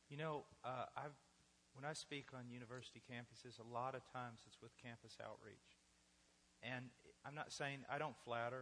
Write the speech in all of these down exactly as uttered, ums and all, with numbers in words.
You know, uh, I've when I speak on university campuses, a lot of times it's with campus outreach. And I'm not saying I don't flatter,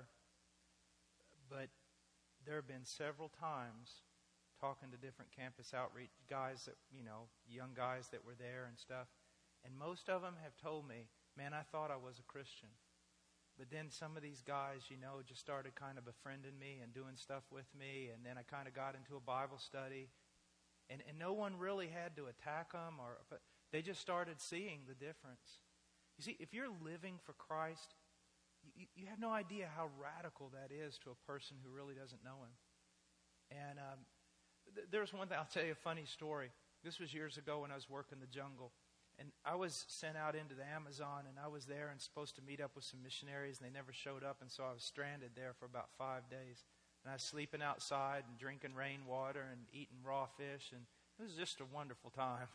but there have been several times talking to different campus outreach guys that, you know, young guys that were there and stuff. And most of them have told me, man, I thought I was a Christian. But then some of these guys, you know, just started kind of befriending me and doing stuff with me. And then I kind of got into a Bible study. And, and no one really had to attack them, or but they just started seeing the difference. You see, if you're living for Christ, you, you have no idea how radical that is to a person who really doesn't know Him. And um, th- there's one thing, I'll tell you a funny story. This was years ago when I was working the jungle. And I was sent out into the Amazon, and I was there and supposed to meet up with some missionaries, and they never showed up, and so I was stranded there for about five days. And I was sleeping outside and drinking rainwater and eating raw fish, and it was just a wonderful time.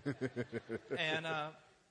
and uh,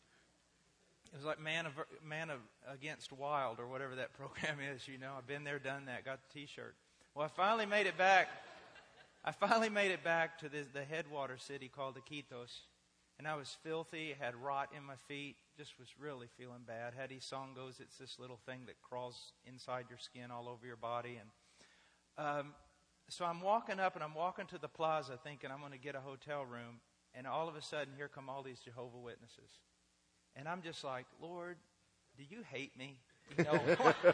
it was like man of man of against wild, or whatever that program is. You know, I've been there, done that, got the T-shirt. Well, I finally made it back. I finally made it back to this, the headwater city called Iquitos. And I was filthy, had rot in my feet, just was really feeling bad. Hattie song goes, it's this little thing that crawls inside your skin all over your body. And um, so I'm walking up, and I'm walking to the plaza thinking I'm going to get a hotel room. And all of a sudden, here come all these Jehovah's Witnesses. And I'm just like, Lord, do you hate me? You know,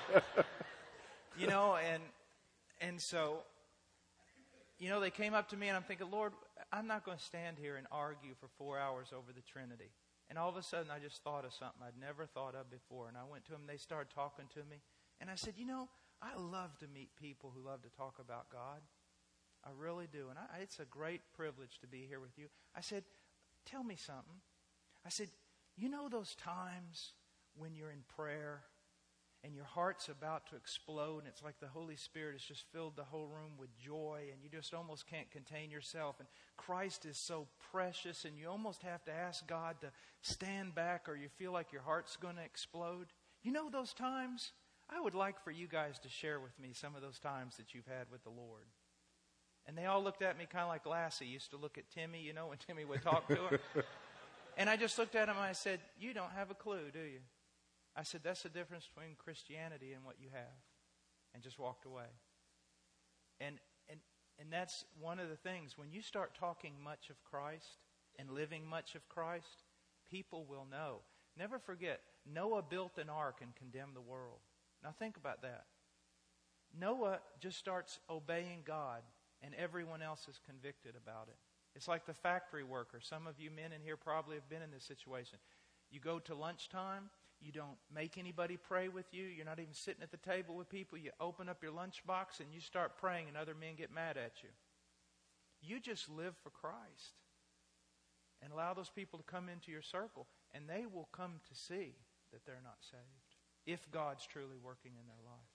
you know and and so... You know, they came up to me, and I'm thinking, Lord, I'm not going to stand here and argue for four hours over the Trinity. And all of a sudden, I just thought of something I'd never thought of before. And I went to them, and they started talking to me. And I said, you know, I love to meet people who love to talk about God. I really do. And I, it's a great privilege to be here with you. I said, tell me something. I said, you know those times when you're in prayer and your heart's about to explode, and it's like the Holy Spirit has just filled the whole room with joy, and you just almost can't contain yourself, and Christ is so precious, and you almost have to ask God to stand back, or you feel like your heart's going to explode? You know those times? I would like for you guys to share with me some of those times that you've had with the Lord. And they all looked at me kind of like Lassie used to look at Timmy, you know, when Timmy would talk to her. And I just looked at him and I said, you don't have a clue, do you? I said, that's the difference between Christianity and what you have. And just walked away. And and and that's one of the things. When you start talking much of Christ and living much of Christ, people will know. Never forget, Noah built an ark and condemned the world. Now think about that. Noah just starts obeying God, and everyone else is convicted about it. It's like the factory worker. Some of you men in here probably have been in this situation. You go to lunchtime. You don't make anybody pray with you. You're not even sitting at the table with people. You open up your lunchbox and you start praying, and other men get mad at you. You just live for Christ and allow those people to come into your circle, and they will come to see that they're not saved if God's truly working in their life.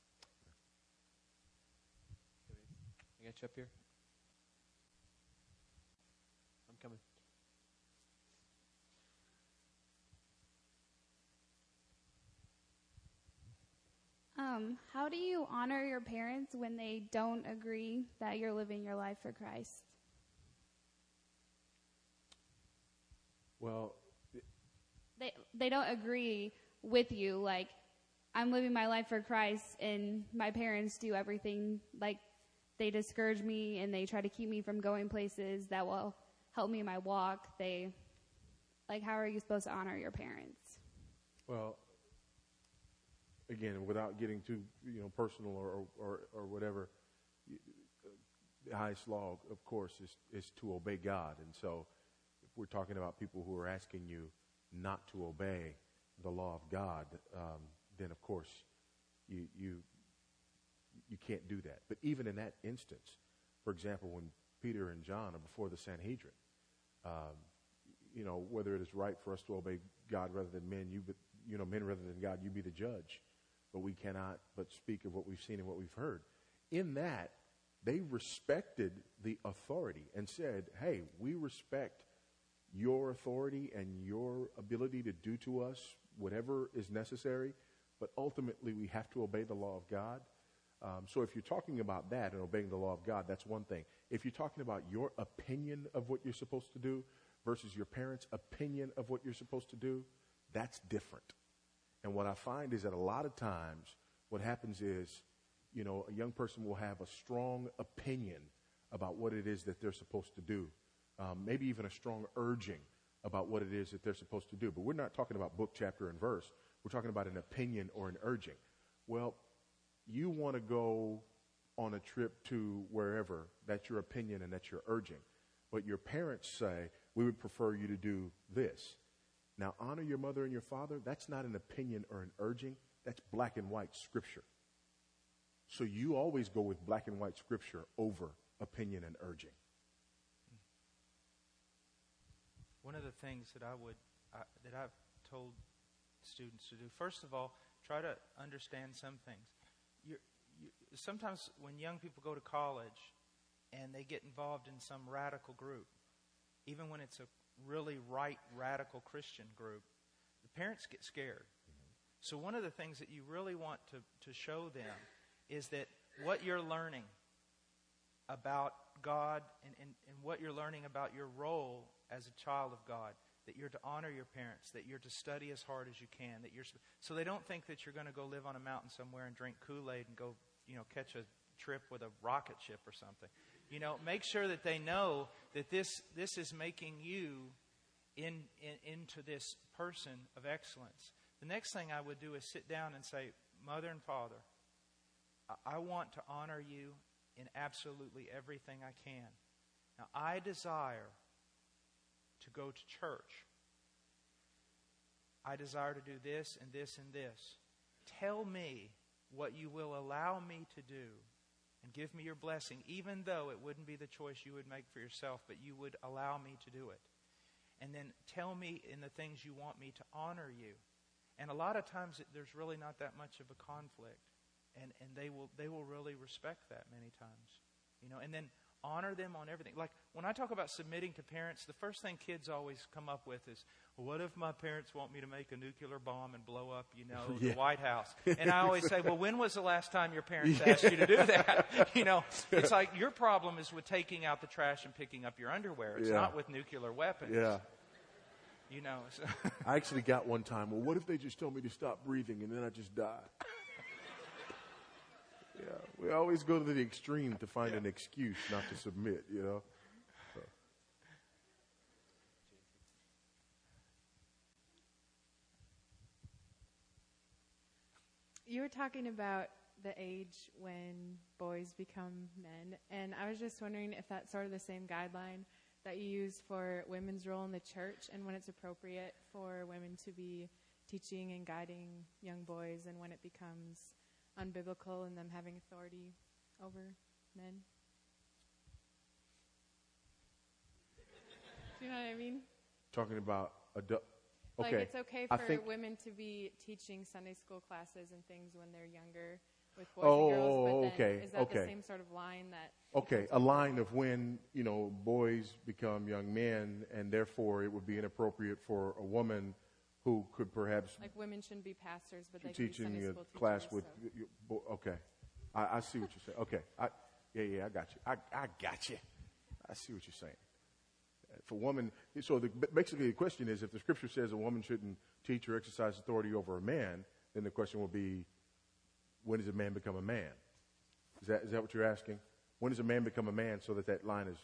I got you up here. I'm coming. Um, how do you honor your parents when they don't agree that you're living your life for Christ? Well, They they don't agree with you. Like, I'm living my life for Christ, and my parents do everything. Like, they discourage me, and they try to keep me from going places that will help me in my walk. They, like, how are you supposed to honor your parents? Well, again, without getting too, you know, personal or or, or whatever, the highest law, of course, is, is to obey God. And so if we're talking about people who are asking you not to obey the law of God, um, then, of course, you, you you can't do that. But even in that instance, for example, when Peter and John are before the Sanhedrin, um, you know, whether it is right for us to obey God rather than men, you, but, you know, men rather than God, you be the judge. But we cannot but speak of what we've seen and what we've heard. In that, they respected the authority and said, hey, we respect your authority and your ability to do to us whatever is necessary, but ultimately we have to obey the law of God. Um, so if you're talking about that and obeying the law of God, that's one thing. if you're talking about your opinion of what you're supposed to do versus your parents' opinion of what you're supposed to do, that's different. And what I find is that a lot of times what happens is, you know, a young person will have a strong opinion about what it is that they're supposed to do, um, maybe even a strong urging about what it is that they're supposed to do. But we're not talking about book, chapter, and verse. We're talking about an opinion or an urging. Well, you want to go on a trip to wherever. That's your opinion and that's your urging. But your parents say, we would prefer you to do this. Now, honor your mother and your father. That's not an opinion or an urging. That's black and white scripture. So you always go with black and white scripture over opinion and urging. One of the things that I would uh, that I've told students to do, first of all, try to understand some things. You're, you, sometimes when young people go to college and they get involved in some radical group, even when it's a really right radical Christian group, the parents get scared. Mm-hmm. So one of the things that you really want to, to show them is that what you're learning about God and, and, and what you're learning about your role as a child of God, that you're to honor your parents, that you're to study as hard as you can, that you're so they don't think that you're going to go live on a mountain somewhere and drink Kool-Aid and go, you know, catch a trip with a rocket ship or something. You know, make sure that they know that this this is making you in, in into this person of excellence. The next thing I would do is sit down and say, Mother and Father, I, I want to honor you in absolutely everything I can. Now, I desire to go to church. I desire to do this and this and this. Tell me what you will allow me to do and give me your blessing, even though it wouldn't be the choice you would make for yourself, but you would allow me to do it. And then tell me in the things you want me to honor you. And a lot of times it, there's really not that much of a conflict. And, and they will they will really respect that many times. You know, and then honor them on everything. Like when I talk about submitting to parents, the first thing kids always come up with is, well, what if my parents want me to make a nuclear bomb and blow up, you know, yeah. the White House? And I always say, well, when was the last time your parents asked you to do that? You know, it's like your problem is with taking out the trash and picking up your underwear. It's yeah. not with nuclear weapons. Yeah. You know. So. I actually got one time, well, what if they just told me to stop breathing and then I just die? Yeah, we always go to the extreme to find yeah. an excuse not to submit, you know. So. You were talking about the age when boys become men, and I was just wondering if that's sort of the same guideline that you use for women's role in the church and when it's appropriate for women to be teaching and guiding young boys and when it becomes unbiblical and them having authority over men. Do you know what I mean? Talking about adult. Okay. Like it's okay I for think, women to be teaching Sunday school classes and things when they're younger with boys oh, and girls. But then okay. Is that okay. the same sort of line that? Okay, a line of when, you know, boys become young men and therefore it would be inappropriate for a woman who could perhaps like women shouldn't be pastors, but they teaching could be Sunday a school class teachers, with. so. You, you, okay, I, I see what you're saying. Okay, I, yeah, yeah, I got you. I, I got you. I see what you're saying. For woman, so the, basically the question is, if the scripture says a woman shouldn't teach or exercise authority over a man, then the question will be, when does a man become a man? Is that is that what you're asking? When does a man become a man so that that line is?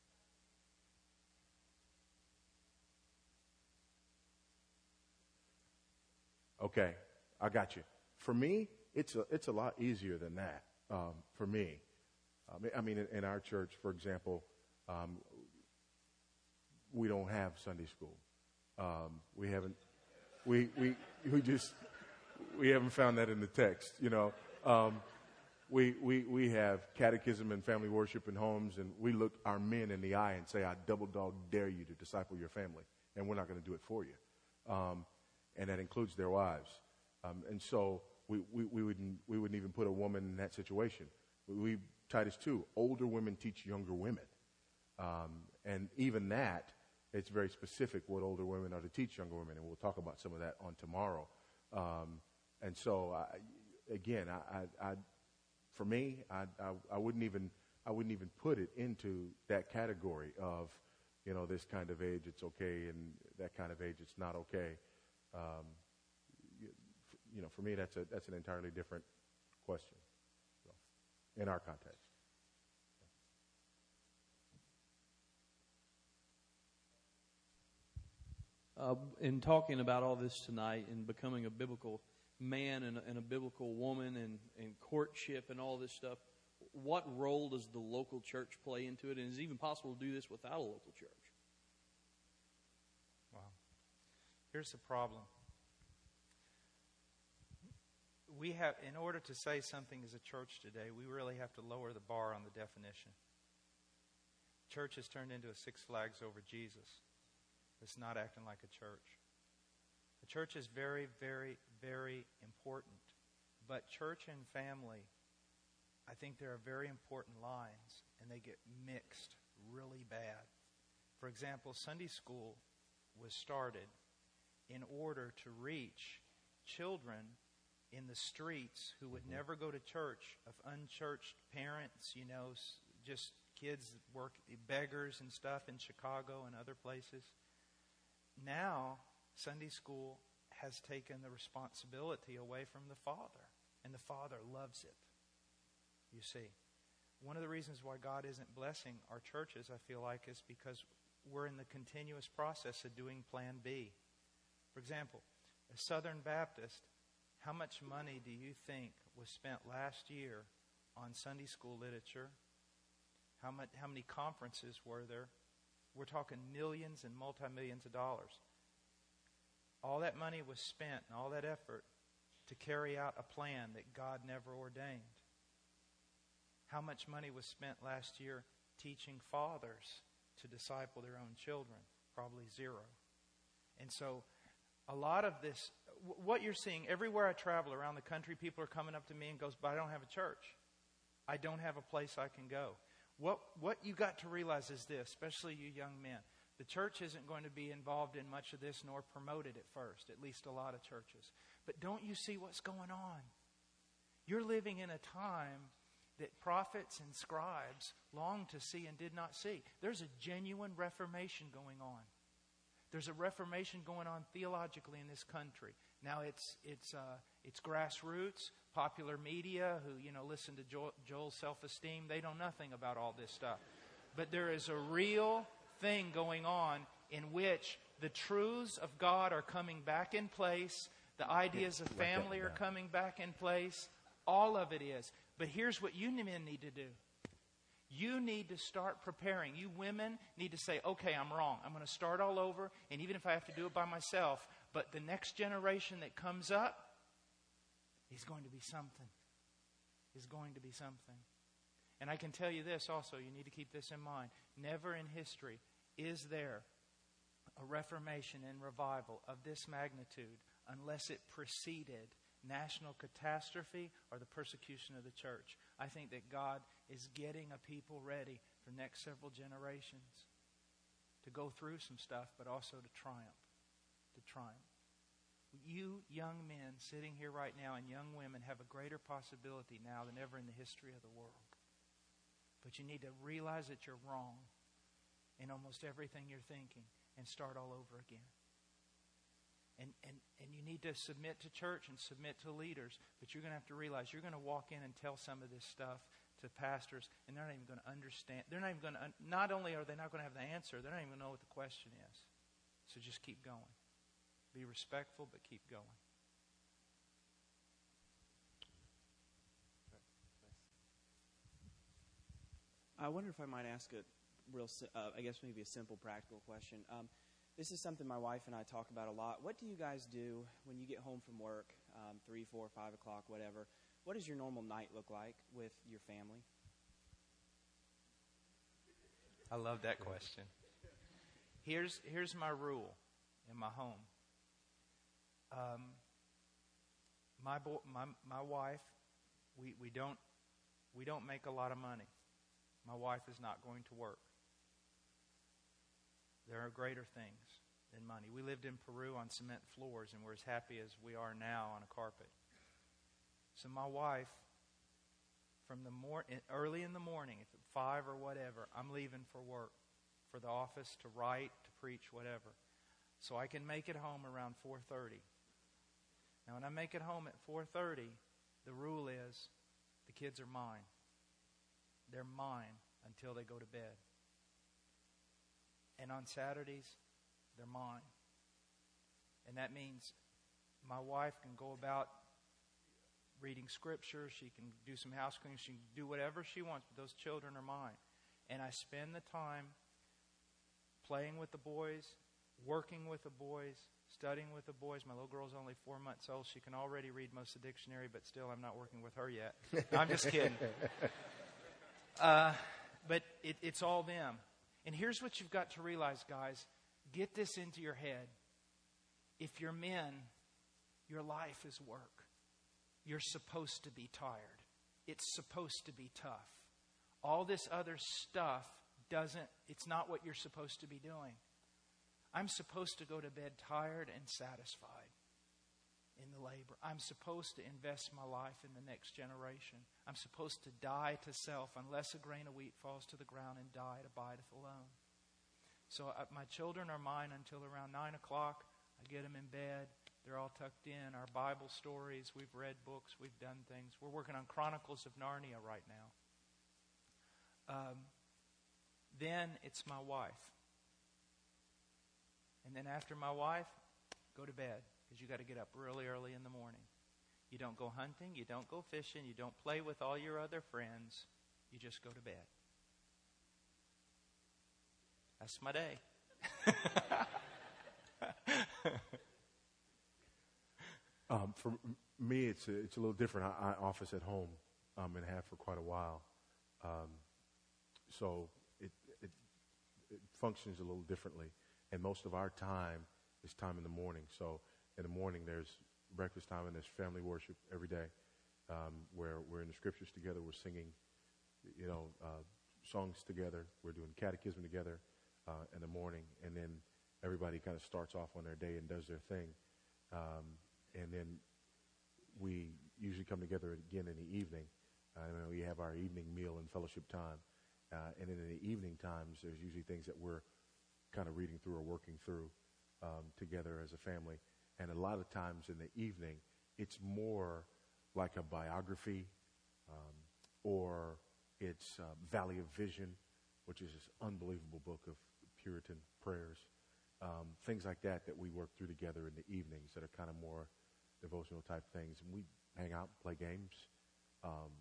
Okay, I got you. For me, it's a, it's a lot easier than that. Um, for me, um, I mean, in, in our church, for example, um, we don't have Sunday school. Um, we haven't. We we we just we haven't found that in the text. You know, um, we we we have catechism and family worship in homes, and we look our men in the eye and say, "I double dog dare you to disciple your family, and we're not going to do it for you." Um, and that includes their wives. Um, and so we, we, we, wouldn't, we wouldn't even put a woman in that situation. We, we Titus two, older women teach younger women. Um, and even that, it's very specific what older women are to teach younger women, and we'll talk about some of that on tomorrow. Um, and so, I, again, I, I, I, for me, I, I, I wouldn't even I wouldn't even put it into that category of, you know, this kind of age it's okay and that kind of age it's not okay. Um, you, you know, for me that's a that's an entirely different question. So, in our context. Uh, in talking about all this tonight and becoming a biblical man and a, and a biblical woman and, and courtship and all this stuff, what role does the local church play into it? And is it even possible to do this without a local church? Wow. Here's the problem. We have, in order to say something as a church today, we really have to lower the bar on the definition. Church has turned into a Six Flags over Jesus. It's not acting like a church. The church is very, very, very important. But church and family, I think there are very important lines, and they get mixed really bad. For example, Sunday school was started in order to reach children in the streets who would never go to church, of unchurched parents, you know, just kids that work, beggars and stuff in Chicago and other places. Now, Sunday school has taken the responsibility away from the Father, and the Father loves it, you see. One of the reasons why God isn't blessing our churches, I feel like, is because we're in the continuous process of doing Plan B. For example, a Southern Baptist, how much money do you think was spent last year on Sunday school literature? How much? How many conferences were there? We're talking millions and multi-millions of dollars. All that money was spent and all that effort to carry out a plan that God never ordained. How much money was spent last year teaching fathers to disciple their own children? Probably zero. And so a lot of this, what you're seeing, everywhere I travel around the country, people are coming up to me and goes, but I don't have a church. I don't have a place I can go. What what you got to realize is this, especially you young men. The church isn't going to be involved in much of this nor promote it at first, at least a lot of churches. But don't you see what's going on? You're living in a time that prophets and scribes longed to see and did not see. There's a genuine reformation going on. There's a reformation going on theologically in this country. Now it's it's uh, it's grassroots, popular media who you know listen to Joel, Joel's self-esteem. They know nothing about all this stuff, but there is a real thing going on in which the truths of God are coming back in place. The ideas of family are coming back in place. All of it is. But here's what you men need to do. You need to start preparing. You women need to say, okay, I'm wrong. I'm going to start all over. And even if I have to do it by myself, but the next generation that comes up is going to be something. Is going to be something. And I can tell you this also. You need to keep this in mind. Never in history is there a reformation and revival of this magnitude unless it preceded national catastrophe or the persecution of the church. I think that God is getting a people ready for the next several generations to go through some stuff, but also to triumph. To triumph. You young men sitting here right now and young women have a greater possibility now than ever in the history of the world. But you need to realize that you're wrong in almost everything you're thinking and start all over again. And, and and you need to submit to church and submit to leaders. But you're going to have to realize you're going to walk in and tell some of this stuff to pastors, and they're not even going to understand. They're not even going to, not only are they not going to have the answer, they're not even going to know what the question is. So just keep going. Be respectful, but keep going. I wonder if I might ask a real, uh, I guess maybe a simple practical question. Um, This is something my wife and I talk about a lot. What do you guys do when you get home from work, um, three, four, five o'clock, whatever? What does your normal night look like with your family? I love that question. Here's here's my rule in my home. Um, my bo- my my wife, we, we don't we don't make a lot of money. My wife is not going to work. There are greater things than money. We lived in Peru on cement floors, and we're as happy as we are now on a carpet. So my wife, from the mor- early in the morning, if it's five or whatever, I'm leaving for work, for the office, to write, to preach, whatever. So I can make it home around four thirty. Now, when I make it home at four thirty, the rule is the kids are mine. They're mine until they go to bed. And on Saturdays, they're mine. And that means my wife can go about reading scripture. She can do some house cleaning. She can do whatever she wants, but those children are mine. And I spend the time playing with the boys, working with the boys, studying with the boys. My little girl's only four months old. She can already read most of the dictionary, but still I'm not working with her yet. I'm just kidding. Uh, but it, it's all them. And here's what you've got to realize, guys. Get this into your head. If you're men, your life is work. You're supposed to be tired. It's supposed to be tough. All this other stuff doesn't, it's not what you're supposed to be doing. I'm supposed to go to bed tired and satisfied in the labor. I'm supposed to invest my life in the next generation. I'm supposed to die to self. Unless a grain of wheat falls to the ground and die, it abideth alone. So uh, my children are mine until around nine o'clock. I get them in bed. They're all tucked in. Our Bible stories, we've read books, we've done things. We're working on Chronicles of Narnia right now. Um, then it's my wife. And then after my wife, go to bed, because you got to get up really early in the morning. You don't go hunting, you don't go fishing, you don't play with all your other friends. You just go to bed. That's my day. um, for me, it's a, it's a little different. I, I office at home um, and have for quite a while. Um, so it, it it functions a little differently. And most of our time is time in the morning. So in the morning, there's breakfast time and there's family worship every day, um, where we're in the scriptures together. We're singing, you know, uh, songs together. We're doing catechism together uh, in the morning. And then everybody kind of starts off on their day and does their thing. Um, and then we usually come together again in the evening. Uh, and we have our evening meal and fellowship time. Uh, and then in the evening times, there's usually things that we're kind of reading through or working through um, together as a family. And a lot of times in the evening, it's more like a biography, um, or it's uh, Valley of Vision, which is this unbelievable book of Puritan prayers, um, things like that that we work through together in the evenings that are kind of more devotional type things. And we hang out, play games, um,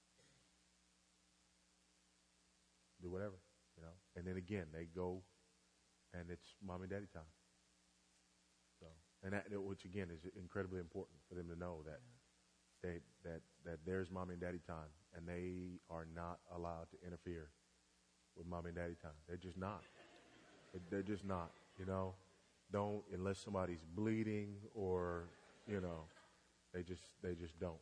do whatever, you know. And then again, they go, and it's mom and daddy time. So, and that, which again is incredibly important for them to know that yeah. they that that there's mom and daddy time, and they are not allowed to interfere with mom and daddy time. They're just not. They're just not. You know, don't unless somebody's bleeding or you know, they just they just don't.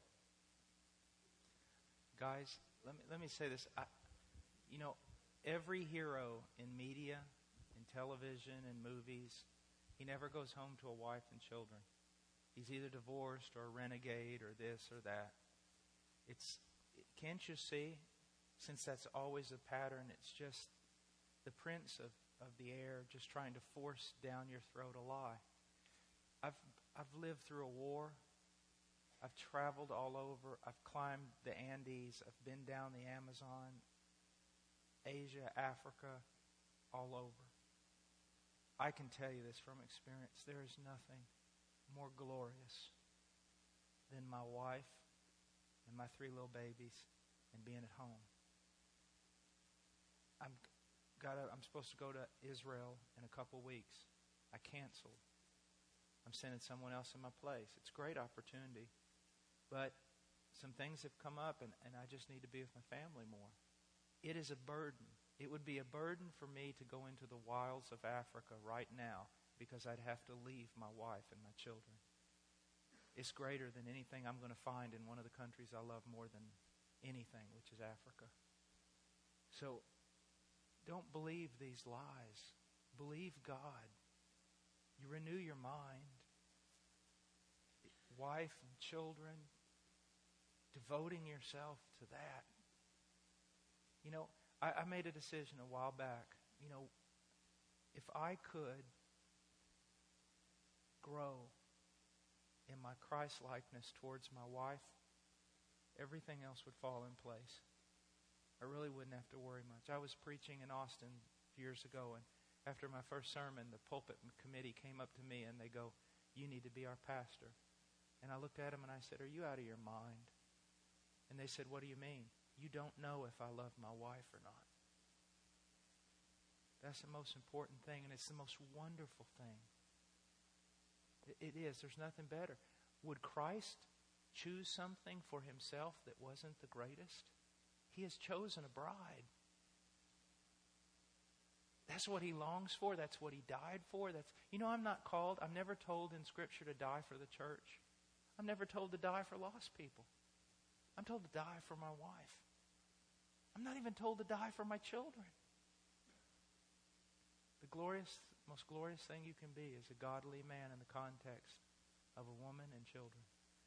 Guys, let me let me say this. I, you know, every hero in media, in television and movies, he never goes home to a wife and children. He's either divorced or a renegade or this or that. It's can't you see? Since that's always a pattern, it's just the prince of, of the air just trying to force down your throat a lie. I've I've lived through a war. I've traveled all over. I've climbed the Andes. I've been down the Amazon, Asia, Africa, all over. I can tell you this from experience. There is nothing more glorious than my wife and my three little babies and being at home. I'm got. I'm supposed to go to Israel in a couple weeks. I canceled. I'm sending someone else in my place. It's a great opportunity. But some things have come up, and, and I just need to be with my family more. It is a burden. It would be a burden for me to go into the wilds of Africa right now because I'd have to leave my wife and my children. It's greater than anything I'm going to find in one of the countries I love more than anything, which is Africa. So don't believe these lies. Believe God. You renew your mind. Wife and children, devoting yourself to that. You know, I, I made a decision a while back. You know, if I could grow in my Christ-likeness towards my wife, everything else would fall in place. I really wouldn't have to worry much. I was preaching in Austin years ago, and after my first sermon, the pulpit committee came up to me and they go, "You need to be our pastor." And I looked at them and I said, "Are you out of your mind?" And they said, "What do you mean?" "You don't know if I love my wife or not." That's the most important thing, and it's the most wonderful thing. It is. There's nothing better. Would Christ choose something for himself that wasn't the greatest? He has chosen a bride. That's what he longs for. That's what he died for. That's, you know, I'm not called, I'm never told in Scripture to die for the church. I'm never told to die for lost people. I'm told to die for my wife. I'm not even told to die for my children. The glorious, most glorious thing you can be is a godly man in the context of a woman and children.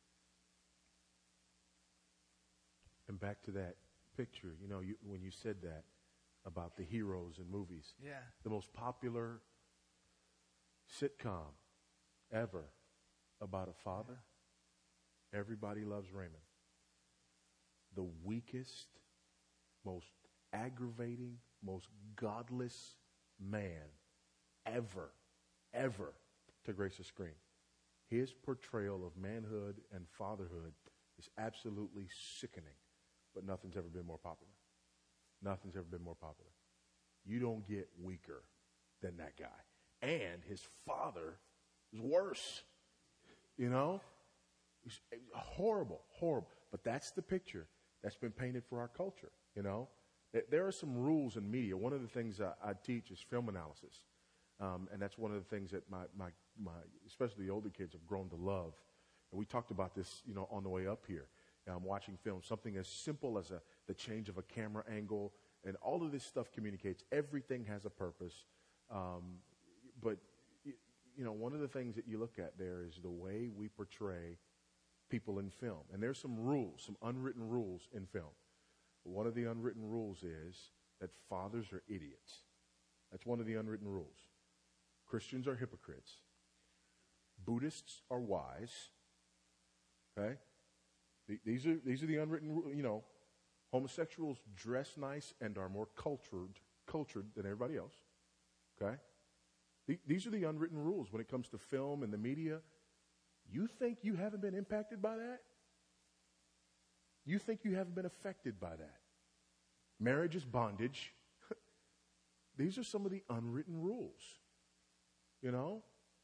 And back to that picture, you know, you, when you said that about the heroes in movies, Yeah. the most popular sitcom ever about a father, Everybody Loves Raymond. The weakest, most aggravating, most godless man ever, ever to grace a screen. His portrayal of manhood and fatherhood is absolutely sickening, but nothing's ever been more popular. Nothing's ever been more popular. You don't get weaker than that guy. And his father is worse. You know? It's horrible, horrible. But that's the picture that's been painted for our culture, you know? There are some rules in media. One of the things I, I teach is film analysis. Um, and that's one of the things that my, my, my, especially the older kids have grown to love. And we talked about this, you know, on the way up here. Um, watching film, something as simple as a, the change of a camera angle, and all of this stuff communicates. Everything has a purpose. Um, but, you know, one of the things that you look at there is the way we portray people in film. And there's some rules, some unwritten rules in film. One of the unwritten rules is that fathers are idiots. That's one of the unwritten rules. Christians are hypocrites. Buddhists are wise. Okay? These are these are the unwritten rules. You know, homosexuals dress nice and are more cultured cultured than everybody else. Okay? These are the unwritten rules when it comes to film and the media. You think you haven't been impacted by that? You think you haven't been affected by that? Marriage is bondage. These are some of the unwritten rules. You know?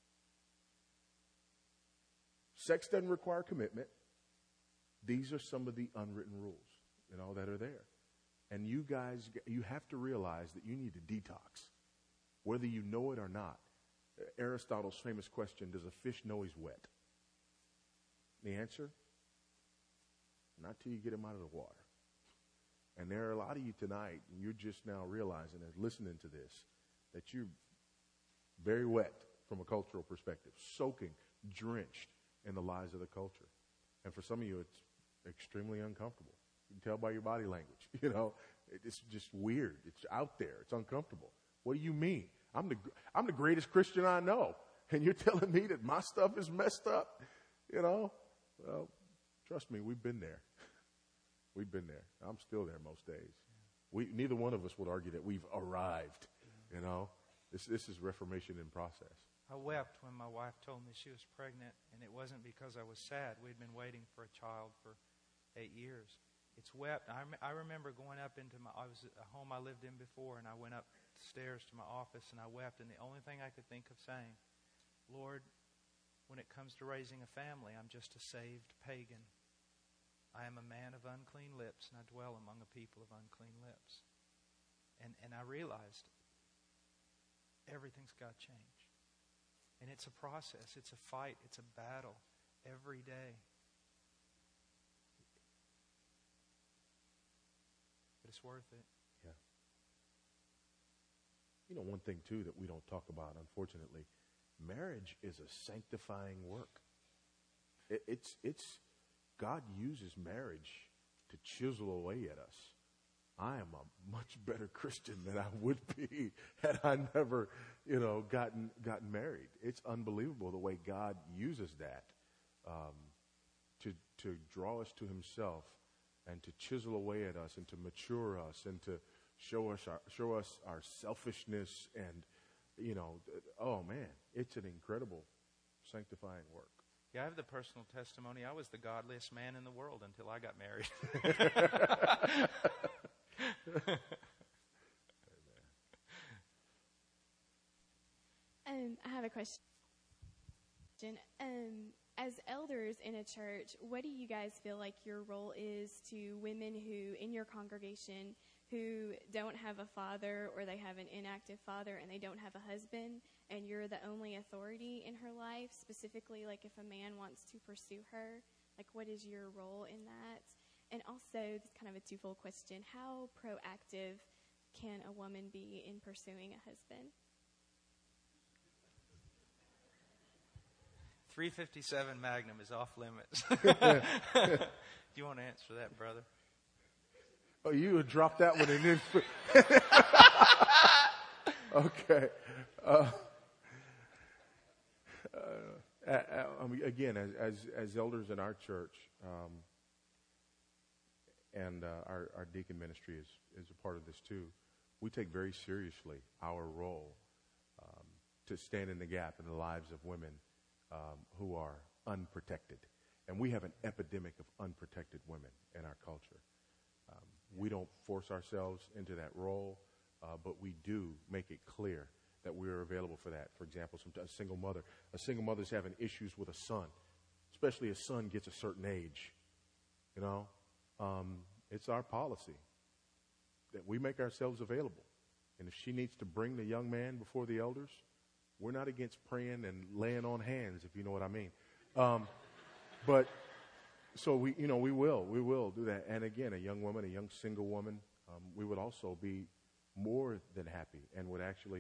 Sex doesn't require commitment. These are some of the unwritten rules, you know, that are there. And you guys, you have to realize that you need to detox, whether you know it or not. Aristotle's famous question, does a fish know he's wet? The answer? Not till you get him out of the water. And there are a lot of you tonight, and you're just now realizing and listening to this, that you're very wet from a cultural perspective, soaking, drenched in the lies of the culture. And for some of you, it's extremely uncomfortable. You can tell by your body language. You know, it's just weird. It's out there. It's uncomfortable. What do you mean? I'm the I'm the greatest Christian I know, and you're telling me that my stuff is messed up? You know? Well, trust me, we've been there. We've been there. I'm still there most days. We neither one of us would argue that we've arrived. You know, this this is reformation in process. I wept when my wife told me she was pregnant, and it wasn't because I was sad. We'd been waiting for a child for eight years. It's wept. I, rem- I remember going up into my, I was at a home I lived in before, and I went upstairs to my office, and I wept, and the only thing I could think of saying, Lord, when it comes to raising a family, I'm just a saved pagan. I am a man of unclean lips, and I dwell among a people of unclean lips. And, and I realized everything's got to change. And it's a process. It's a fight. It's a battle every day. But it's worth it. Yeah. You know, one thing, too, that we don't talk about, unfortunately, marriage is a sanctifying work. It, it's, it's, God uses marriage to chisel away at us. I am a much better Christian than I would be had I never, you know, gotten gotten married. It's unbelievable the way God uses that um, to to draw us to Himself and to chisel away at us and to mature us and to show us our, show us our selfishness and, you know, oh man, it's an incredible sanctifying work. Yeah, I have the personal testimony. I was the godliest man in the world until I got married. Um, I have a question. Um, as elders in a church, what do you guys feel like your role is to women who, in your congregation, who don't have a father or they have an inactive father and they don't have a husband, and you're the only authority in her life, specifically like if a man wants to pursue her, like what is your role in that? And also, this is kind of a twofold question, how proactive can a woman be in pursuing a husband? three fifty-seven Magnum is off limits. Do you want to answer that, brother? Oh, you would drop that one in. Okay. Uh, uh, uh, again, as, as as elders in our church, um, and uh, our, our deacon ministry is, is a part of this too, we take very seriously our role um, to stand in the gap in the lives of women um, who are unprotected. And we have an epidemic of unprotected women in our culture. Um, we don't force ourselves into that role, uh, but we do make it clear that we are available for that. For example, some, a single mother. A single mother's having issues with a son, especially a son gets a certain age. You know, um, it's our policy that we make ourselves available. And if she needs to bring the young man before the elders, we're not against praying and laying on hands, if you know what I mean. Um, but so we, you know, we will, we will do that. And again, a young woman, a young single woman, um, we would also be more than happy and would actually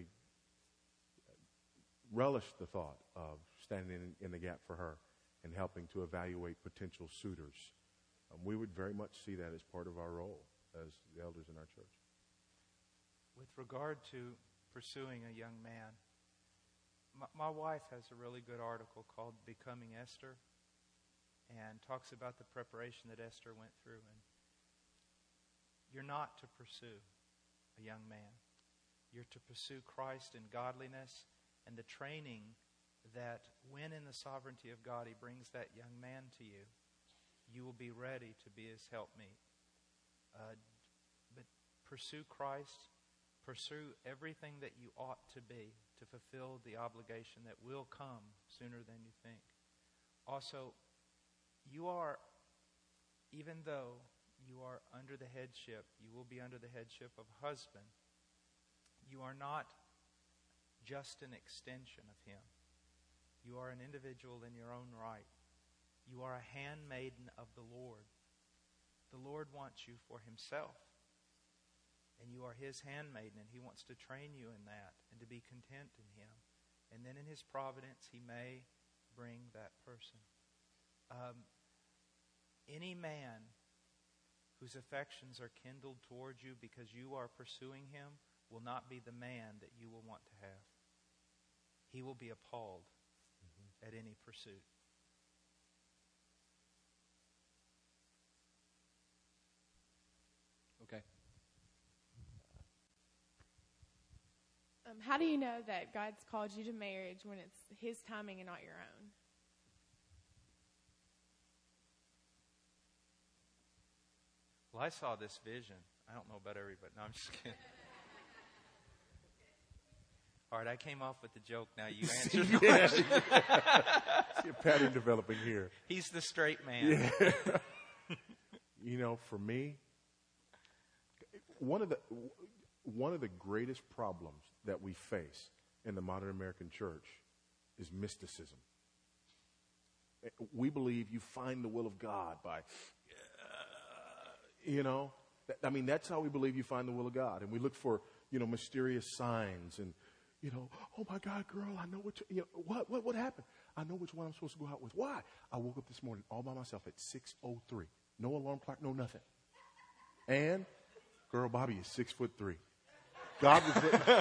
relish the thought of standing in, in the gap for her and helping to evaluate potential suitors. Um, we would very much see that as part of our role as the elders in our church. With regard to pursuing a young man, my, my wife has a really good article called Becoming Esther and talks about the preparation that Esther went through. And you're not to pursue a young man. You're to pursue Christ in godliness and the training that when in the sovereignty of God He brings that young man to you, you will be ready to be His helpmeet. Uh, but pursue Christ. Pursue everything that you ought to be to fulfill the obligation that will come sooner than you think. Also, you are, even though you are under the headship, you will be under the headship of a husband, you are not just an extension of him. You are an individual in your own right. You are a handmaiden of the Lord. The Lord wants you for Himself. And you are His handmaiden, and He wants to train you in that and to be content in Him. And then in His providence, He may bring that person. Um, any man whose affections are kindled towards you because you are pursuing him will not be the man that you will want to have. He will be appalled mm-hmm. at any pursuit. Okay. Um, how do you know that God's called you to marriage when it's His timing and not your own? Well, I saw this vision. I don't know about everybody. No, I'm just kidding. All right, I came off with the joke. Now you answered the question. See a pattern developing here. He's the straight man. Yeah. You know, for me, one of the one of the greatest problems that we face in the modern American church is mysticism. We believe you find the will of God by, uh, you know, I mean, that's how we believe you find the will of God. And we look for, you know, mysterious signs and, you know, oh my God, girl, I know what, you, you know, what, what, what happened? I know which one I'm supposed to go out with. Why? I woke up this morning all by myself at six oh three. No alarm clock, no nothing. And girl, Bobby, is six foot three. God was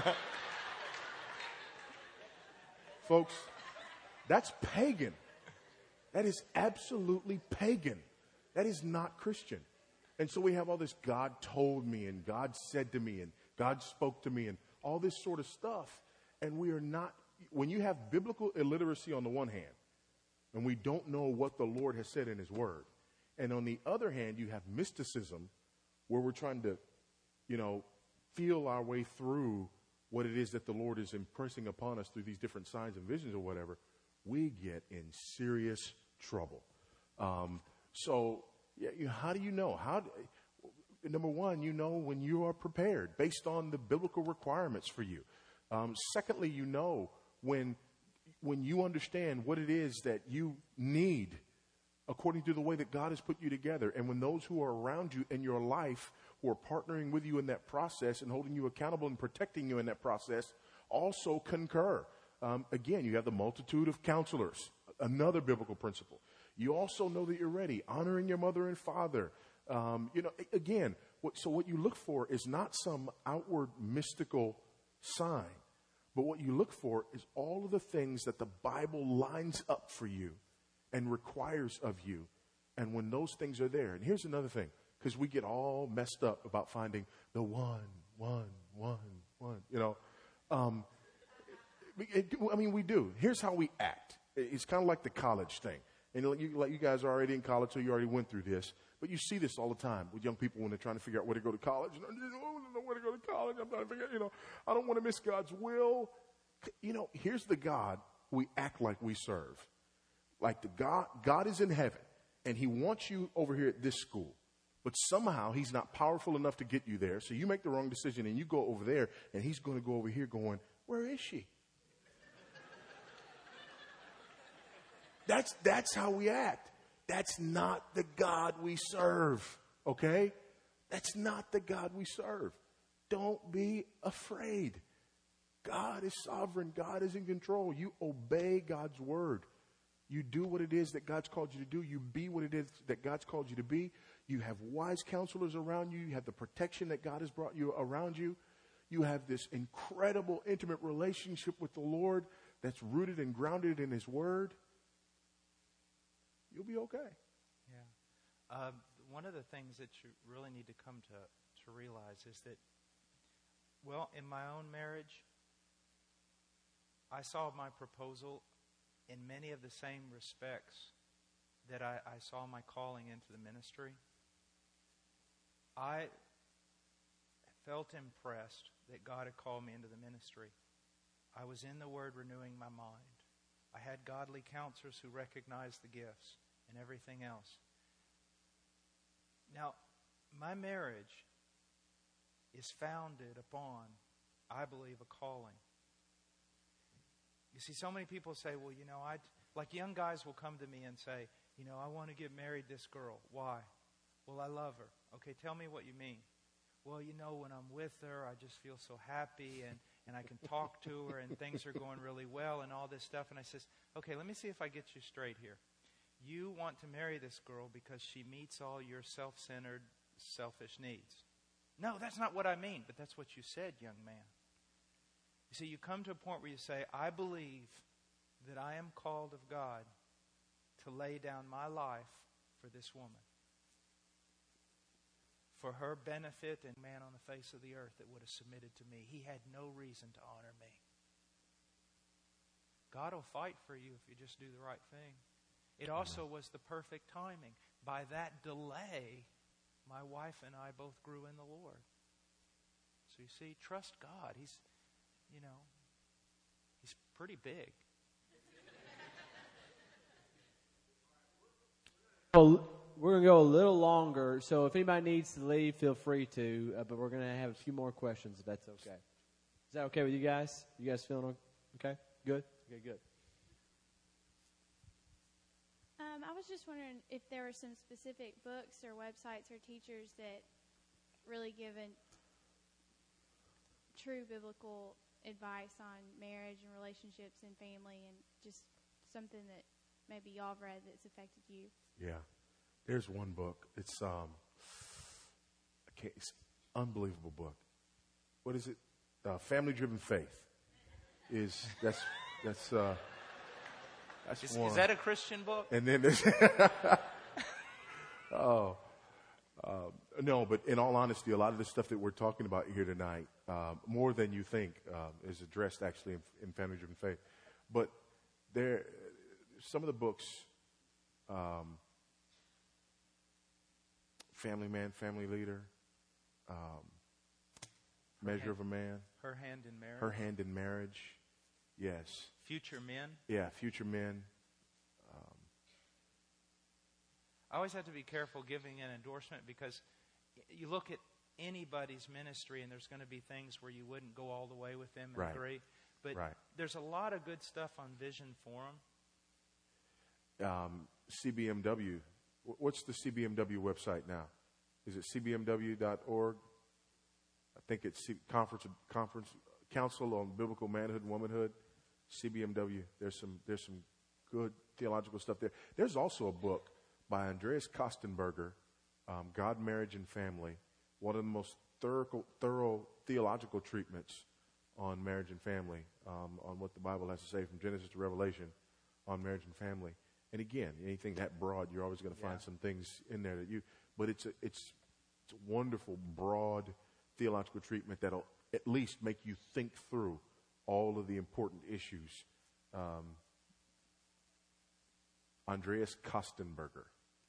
folks, that's pagan. That is absolutely pagan. That is not Christian. And so we have all this God told me and God said to me and God spoke to me and all this sort of stuff. And we are not, when you have biblical illiteracy on the one hand, and we don't know what the Lord has said in his word, and on the other hand, you have mysticism where we're trying to, you know, feel our way through what it is that the Lord is impressing upon us through these different signs and visions or whatever, we get in serious trouble. Um, so, yeah, you, how do you know? How? Do, number one, you know when you are prepared based on the biblical requirements for you. Um, secondly, you know when when you understand what it is that you need according to the way that God has put you together. And when those who are around you in your life who are partnering with you in that process and holding you accountable and protecting you in that process also concur. Um, again, you have the multitude of counselors, another biblical principle. You also know that you're ready, honoring your mother and father. Um, you know, again, what, so what you look for is not some outward mystical sign, but what you look for is all of the things that the Bible lines up for you and requires of you. And when those things are there, and here's another thing, because we get all messed up about finding the one, one, one, one, you know. Um, it, I mean, we do. Here's how we act. It's kind of like the college thing. And like you, like you guys are already in college, so you already went through this. But you see this all the time with young people when they're trying to figure out where to go to college. I don't know where to go to college. I'm trying to figure out, you know, I don't want to miss God's will. You know, here's the God we act like we serve. Like the God, God is in heaven, and he wants you over here at this school. But somehow he's not powerful enough to get you there. So you make the wrong decision, and you go over there, and he's going to go over here going, where is she? That's, that's how we act. That's not the God we serve, okay? That's not the God we serve. Don't be afraid. God is sovereign. God is in control. You obey God's word. You do what it is that God's called you to do. You be what it is that God's called you to be. You have wise counselors around you. You have the protection that God has brought you around you. You have this incredible, intimate relationship with the Lord that's rooted and grounded in his word. You'll be okay. Yeah. Uh, one of the things that you really need to come to, to realize is that, well, in my own marriage, I saw my proposal in many of the same respects that I, I saw my calling into the ministry. I felt impressed that God had called me into the ministry. I was in the Word renewing my mind. I had godly counselors who recognized the gifts and everything else. Now, my marriage is founded upon, I believe, a calling. You see, so many people say, well, you know, I like young guys will come to me and say, you know, I want to get married this girl. Why? Well, I love her. Okay, tell me what you mean. Well, you know, when I'm with her, I just feel so happy, and, and I can talk to her, and things are going really well, and all this stuff. And I says, okay, let me see if I get you straight here. You want to marry this girl because she meets all your self-centered, selfish needs. No, that's not what I mean, but that's what you said, young man. You see, you come to a point where you say, I believe that I am called of God to lay down my life for this woman, for her benefit, and man on the face of the earth that would have submitted to me. He had no reason to honor me. God will fight for you if you just do the right thing. It also was the perfect timing. By that delay, my wife and I both grew in the Lord. So you see, trust God. He's, you know, he's pretty big. Well, we're going to go a little longer, so if anybody needs to leave, feel free to, uh, but we're going to have a few more questions if that's okay. Is that okay with you guys? You guys feeling okay? Good? Okay, good. Um, I was just wondering if there were some specific books or websites or teachers that really give a true biblical advice on marriage and relationships and family, and just something that maybe y'all have read that's affected you. Yeah. There's one book. It's um, I can't, it's unbelievable book. What is it? Uh, Family Driven Faith. Is that's that's uh, that's Is, one. is that a Christian book? And then there's oh uh, no, but in all honesty, a lot of the stuff that we're talking about here tonight, uh, more than you think, uh, is addressed actually in, in Family Driven Faith. But there, some of the books, um, Family Man, Family Leader, um, Measure hand, of a Man, Her Hand in Marriage, Her Hand in Marriage, yes, Future Men. yeah, Future Men. I always have to be careful giving an endorsement because you look at anybody's ministry and there's going to be things where you wouldn't go all the way with them and Right. agree. But Right. there's a lot of good stuff on Vision Forum. Um, C B M W. Wh- What's the C B M W website now? Is it C B M W dot org? I think it's C- Conference Conference Council on Biblical Manhood and Womanhood. C B M W. There's some there's some good theological stuff there. There's also a book by Andreas Kostenberger, um, God, Marriage, and Family. One of the most thorough, thorough theological treatments on marriage and family, um, on what the Bible has to say from Genesis to Revelation on marriage and family. And again, anything that broad, you're always going to find Yeah. some things in there that you. But it's a, it's it's a wonderful, broad theological treatment that'll at least make you think through all of the important issues. Um, Andreas Kostenberger.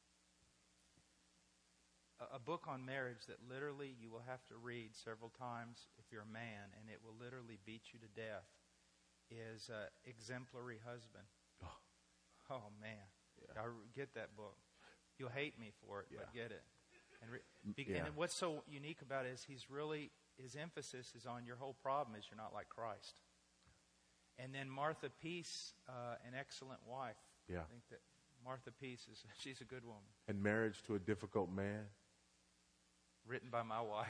A, a book on marriage that literally you will have to read several times if you're a man, and it will literally beat you to death, is uh, Exemplary Husband. Oh. Oh, man. Yeah. I re- get that book. You'll hate me for it, but Yeah. get it. And, re- be- yeah. and what's so unique about it is he's really, his emphasis is on your whole problem is you're not like Christ. And then Martha Peace, uh, an excellent wife. Yeah. I think that Martha Peace, is she's a good woman. And Marriage to a Difficult Man. Written by my wife.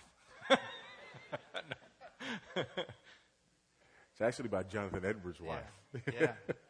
It's actually by Jonathan Edwards' wife. Yeah. yeah.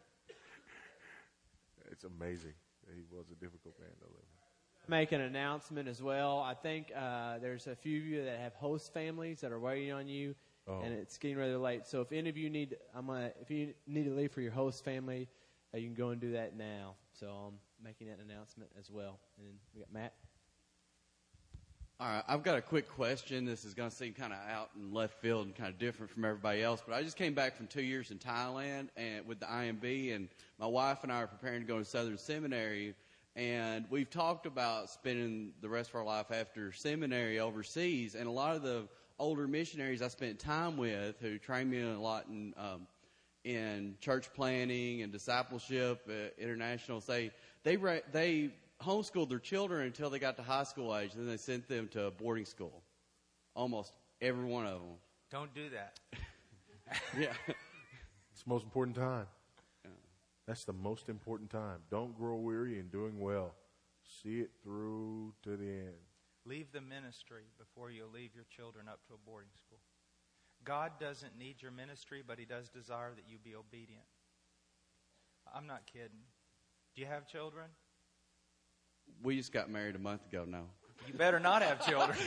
It's amazing. He was a difficult man to live with. Make an announcement as well. I think uh, there's a few of you that have host families that are waiting on you, Oh. and it's getting rather late. So if any of you need, I'm gonna, if you need to leave for your host family, uh, you can go and do that now. So I'm making that announcement as well. And then we got Matt. All right, I've got a quick question. This is going to seem kind of out in left field and kind of different from everybody else, but I just came back from two years in Thailand and with the I M B, and my wife and I are preparing to go to Southern Seminary, and we've talked about spending the rest of our life after seminary overseas, and a lot of the older missionaries I spent time with who trained me a lot in um, in church planning and discipleship, uh, international, say they ra- they. homeschooled their children until they got to high school age, and then they sent them to boarding school. Almost every one of them. Don't do that. Yeah. It's the most important time. That's the most important time. Don't grow weary in doing well. See it through to the end. Leave the ministry before you leave your children up to a boarding school. God doesn't need your ministry, but He does desire that you be obedient. I'm not kidding. Do you have children? We just got married a month ago now. You better not have children.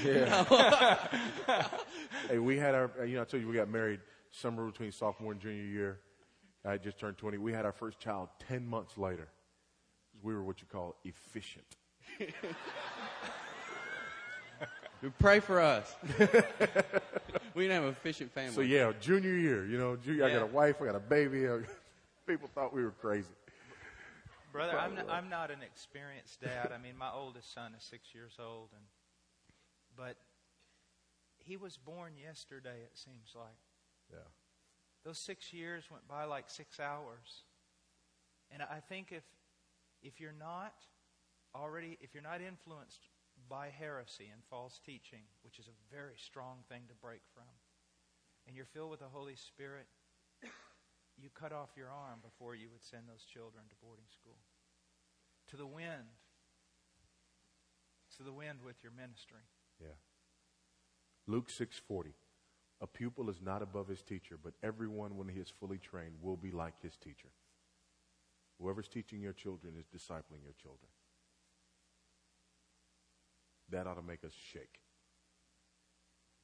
Hey, we had our, you know, I told you we got married summer between sophomore and junior year. I had just turned twenty. We had our first child ten months later. We were what you call efficient. Pray for us. We didn't have an efficient family. So, yeah, junior year, you know, junior, I Yeah. got a wife, I got a baby. People thought we were crazy. Brother, I'm not, I'm not an experienced dad. I mean, my oldest son is six years old, and but he was born yesterday, it seems like. Yeah. Those six years went by like six hours. And I think if if you're not already, if you're not influenced by heresy and false teaching, which is a very strong thing to break from, and you're filled with the Holy Spirit, you cut off your arm before you would send those children to boarding school. To the wind. To the wind with your ministry. Yeah. Luke six forty. A pupil is not above his teacher, but everyone, when he is fully trained, will be like his teacher. Whoever's teaching your children is discipling your children. That ought to make us shake.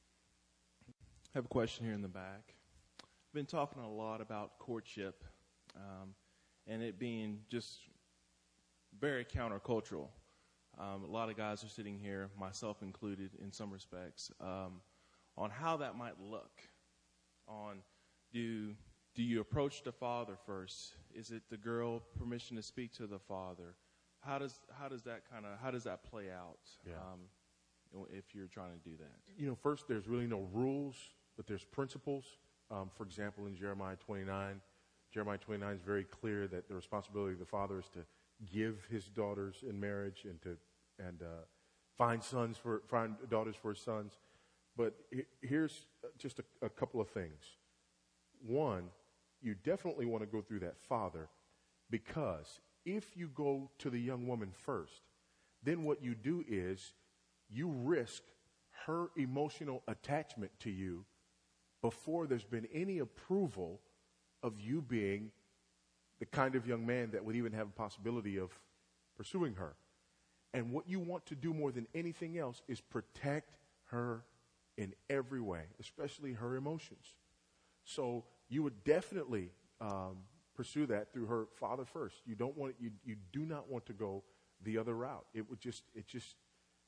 I have a question here in the back. I've been talking a lot about courtship um, and it being just very countercultural. Um, a lot of guys are sitting here, myself included in some respects, um, on how that might look. On do do you approach the father first? Is it the girl permission to speak to the father? How does how does that kind of how does that play out? Yeah. Um, if you're trying to do that, you know, first there's really no rules, but there's principles. Um, for example, in Jeremiah twenty-nine, Jeremiah twenty-nine is very clear that the responsibility of the father is to give his daughters in marriage and to and uh, find sons for find daughters for his sons. But here's just a, a couple of things. One, you definitely want to go through that father, because if you go to the young woman first, then what you do is you risk her emotional attachment to you before there's been any approval of you being the kind of young man that would even have a possibility of pursuing her. And what you want to do more than anything else is protect her in every way, especially her emotions. So you would definitely um, pursue that through her father first. You don't want you you do not want to go the other route. It would just it just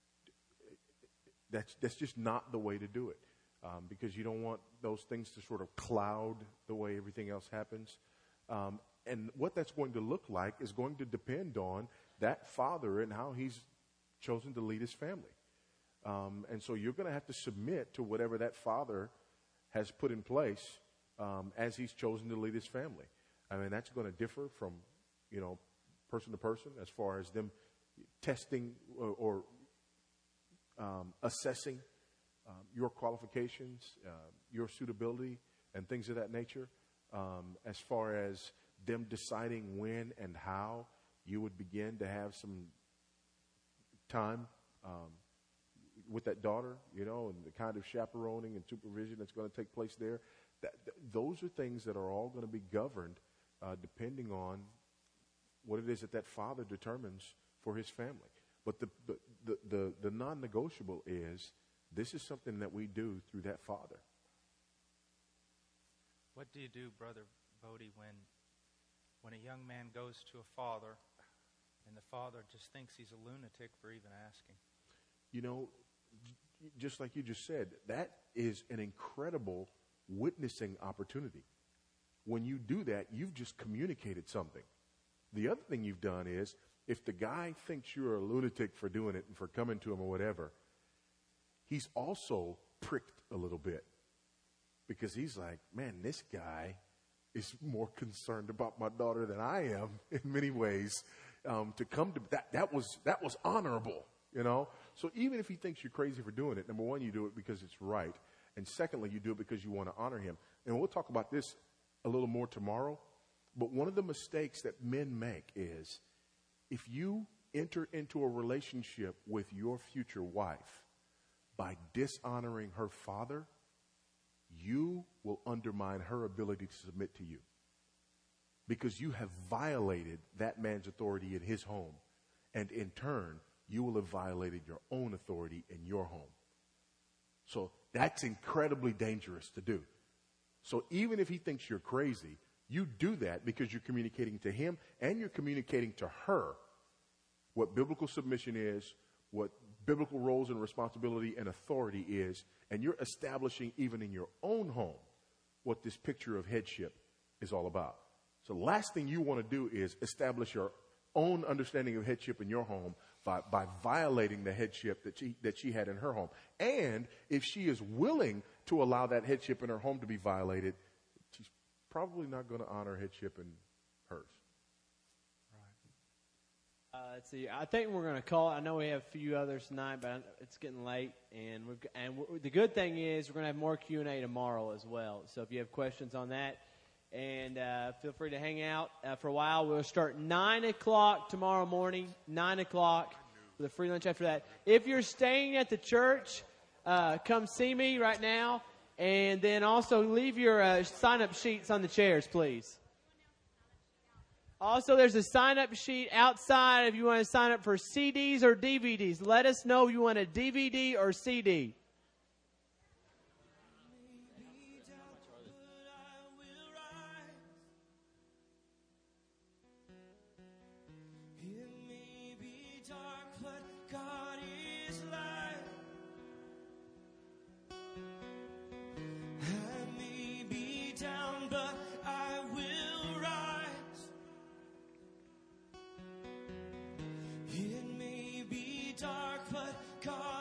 that's that's just not the way to do it, um, because you don't want those things to sort of cloud the way everything else happens. Um, and what that's going to look like is going to depend on that father and how he's chosen to lead his family. Um, and so you're going to have to submit to whatever that father has put in place um, as he's chosen to lead his family. I mean, that's going to differ from, you know, person to person as far as them testing or, or um, assessing um, your qualifications, uh, your suitability, and things of that nature. Um, as far as them deciding when and how you would begin to have some time um, with that daughter, you know, and the kind of chaperoning and supervision that's going to take place there. That, th- those are things that are all going to be governed uh, depending on what it is that that father determines for his family. But the, the, the, the, the non-negotiable is this is something that we do through that father. What do you do, Brother Bodie, when when a young man goes to a father and the father just thinks he's a lunatic for even asking? You know, j- just like you just said, that is an incredible witnessing opportunity. When you do that, you've just communicated something. The other thing you've done is, if the guy thinks you're a lunatic for doing it and for coming to him or whatever, he's also pricked a little bit. Because he's like, man, this guy is more concerned about my daughter than I am in many ways. Um, to come to that, that was that was honorable, you know. So even if he thinks you're crazy for doing it, number one, you do it because it's right, and secondly, you do it because you want to honor him. And we'll talk about this a little more tomorrow. But one of the mistakes that men make is, if you enter into a relationship with your future wife by dishonoring her father, you will undermine her ability to submit to you, because you have violated that man's authority in his home. And in turn, you will have violated your own authority in your home. So that's incredibly dangerous to do. So even if he thinks you're crazy, you do that because you're communicating to him and you're communicating to her what biblical submission is, what biblical roles and responsibility and authority is, and you're establishing even in your own home what this picture of headship is all about. So the last thing you want to do is establish your own understanding of headship in your home by, by violating the headship that she, that she had in her home. And if she is willing to allow that headship in her home to be violated, she's probably not going to honor headship in hers. Uh, let's see. I think we're going to call it. I know we have a few others tonight, but it's getting late. And we've, and we're, the good thing is we're going to have more Q and A tomorrow as well. So if you have questions on that, and uh, feel free to hang out uh, for a while. We'll start nine o'clock tomorrow morning, nine o'clock with a free lunch after that. If you're staying at the church, uh, come see me right now. And then also leave your uh, sign-up sheets on the chairs, please. Also, there's a sign-up sheet outside if you want to sign up for C Ds or D V Ds. Let us know if you want a D V D or C D. God.